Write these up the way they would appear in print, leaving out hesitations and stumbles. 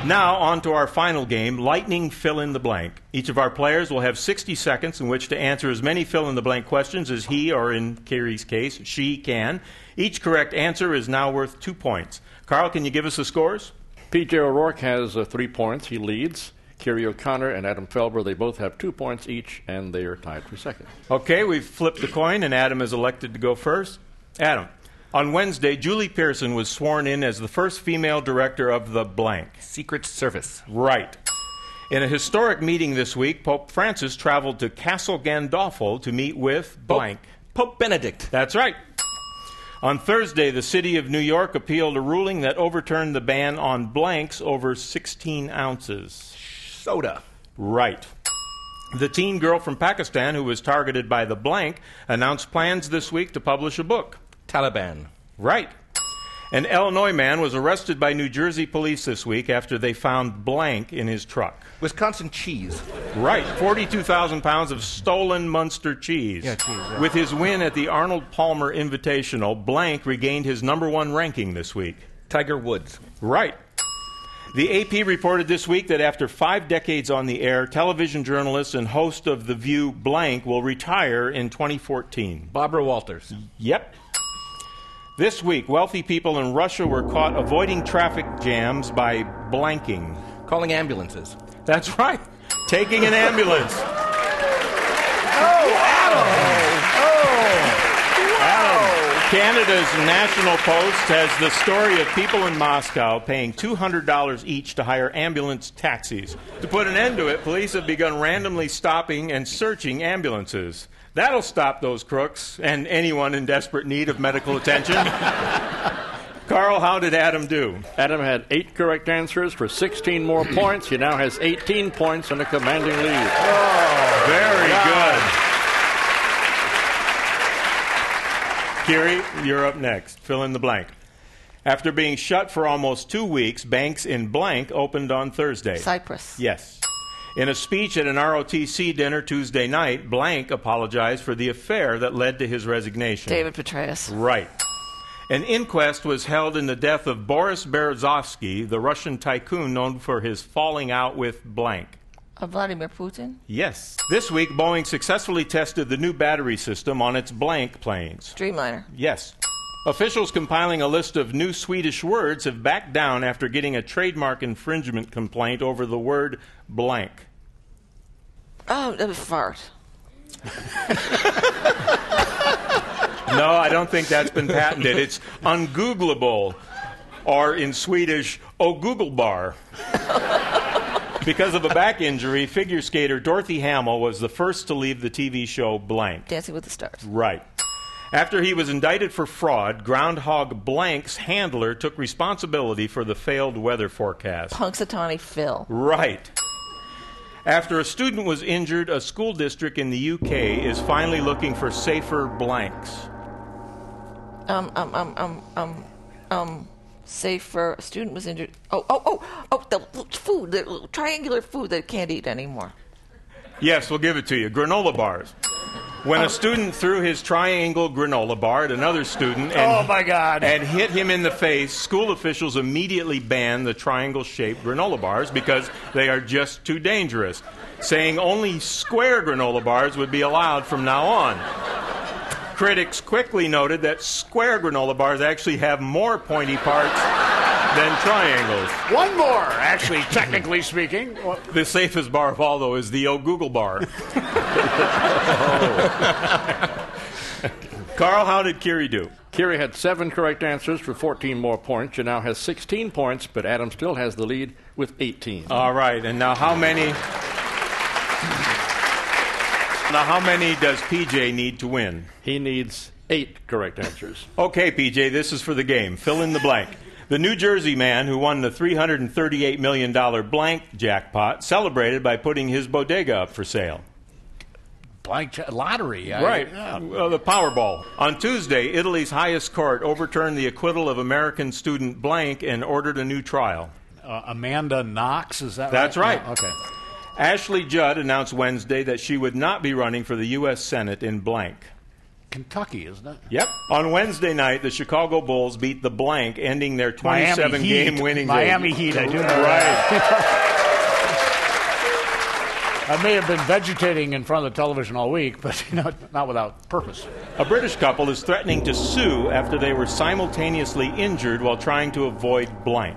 Now, on to our final game, Lightning Fill in the Blank. Each of our players will have 60 seconds in which to answer as many fill-in-the-blank questions as he, or in Kiri's case, she can. Each correct answer is now worth 2 points. Carl, can you give us the scores? P.J. O'Rourke has 3 points. He leads. Kiri O'Connor and Adam Felber, they both have 2 points each, and they are tied for second. Okay, we've flipped the coin, and Adam is elected to go first. Adam, on Wednesday, Julie Pearson was sworn in as the first female director of the blank. Secret Service. Right. In a historic meeting this week, Pope Francis traveled to Castle Gandolfo to meet with blank. Pope Benedict. That's right. On Thursday, the city of New York appealed a ruling that overturned the ban on blanks over 16 ounces. Soda. Right. The teen girl from Pakistan who was targeted by the blank announced plans this week to publish a book. Taliban. Right. An Illinois man was arrested by New Jersey police this week after they found blank in his truck. Wisconsin cheese. Right. 42,000 pounds of stolen Munster cheese. Yeah, cheese, yeah. With his win at the Arnold Palmer Invitational, blank regained his #1 ranking this week. Tiger Woods. Right. The AP reported this week that after 5 decades on the air, television journalist and host of The View, blank, will retire in 2014. Barbara Walters. Yep. This week, wealthy people in Russia were caught avoiding traffic jams by blanking. Calling ambulances. That's right. Taking an ambulance. Canada's National Post has the story of people in Moscow paying $200 each to hire ambulance taxis. To put an end to it, police have begun randomly stopping and searching ambulances. That'll stop those crooks and anyone in desperate need of medical attention. Carl, how did Adam do? Adam had 8 correct answers for 16 more points. He now has 18 points and a commanding lead. Oh, very good. Kiri, you're up next. Fill in the blank. After being shut for almost 2 weeks, banks in blank opened on Thursday. Cyprus. Yes. In a speech at an ROTC dinner Tuesday night, blank apologized for the affair that led to his resignation. David Petraeus. Right. An inquest was held in the death of Boris Berezovsky, the Russian tycoon known for his falling out with blank. Vladimir Putin. Yes. This week, Boeing successfully tested the new battery system on its blank planes. Dreamliner. Yes. Officials compiling a list of new Swedish words have backed down after getting a trademark infringement complaint over the word blank. Oh, that was fart. No, I don't think that's been patented. It's ungoogleable, or in Swedish, ogooglebar. Because of a back injury, figure skater Dorothy Hamill was the first to leave the TV show blank. Dancing with the Stars. Right. After he was indicted for fraud, Groundhog Blank's handler took responsibility for the failed weather forecast. Punxsutawney Phil. Right. After a student was injured, a school district in the UK is finally looking for safer blanks. Safer. A student was injured. The food, the triangular food that can't eat anymore. Yes, we'll give it to you. Granola bars. When a student threw his triangle granola bar at another student and hit him in the face, school officials immediately banned the triangle-shaped granola bars because they are just too dangerous, saying only square granola bars would be allowed from now on. Critics quickly noted that square granola bars actually have more pointy parts than triangles. One more, actually, technically speaking. The safest bar of all, though, is the Google bar. Carl, how did Kiri do? Kiri had 7 correct answers for 14 more points. She now has 16 points, but Adam still has the lead with 18. All right, and now how many does PJ need to win? He needs 8 correct answers. Okay, PJ, this is for the game. Fill in the blank. The New Jersey man who won the $338 million blank jackpot celebrated by putting his bodega up for sale. Lottery. Right. The Powerball. On Tuesday, Italy's highest court overturned the acquittal of American student blank and ordered a new trial. Amanda Knox, is that right? That's right. Oh, okay. Ashley Judd announced Wednesday that she would not be running for the U.S. Senate in blank. Kentucky, isn't it? Yep. On Wednesday night, the Chicago Bulls beat the blank, ending their 27-game winning streak. Miami Heat, I do know right. that. I may have been vegetating in front of the television all week, but not without purpose. A British couple is threatening to sue after they were simultaneously injured while trying to avoid blank.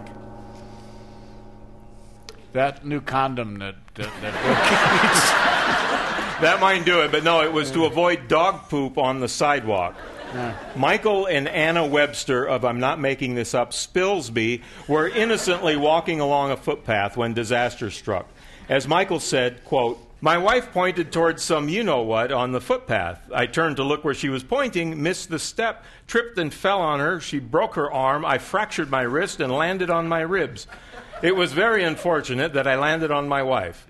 That new condom that That might do it, but no, it was to avoid dog poop on the sidewalk. Michael and Anna Webster of, I'm not making this up, Spilsby, were innocently walking along a footpath when disaster struck. As Michael said, quote, "My wife pointed towards some you-know-what on the footpath. I turned to look where she was pointing, missed the step, tripped and fell on her. She broke her arm. I fractured my wrist and landed on my ribs. It was very unfortunate that I landed on my wife."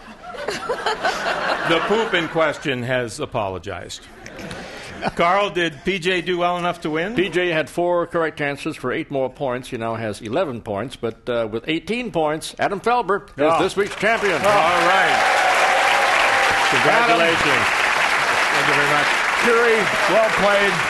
The poop in question has apologized. Carl, did PJ do well enough to win? PJ had 4 correct answers for 8 more points. He now has 11 points, but with 18 points, Adam Felber is this week's champion. All right. Congratulations. Thank you very much. Curie, well played.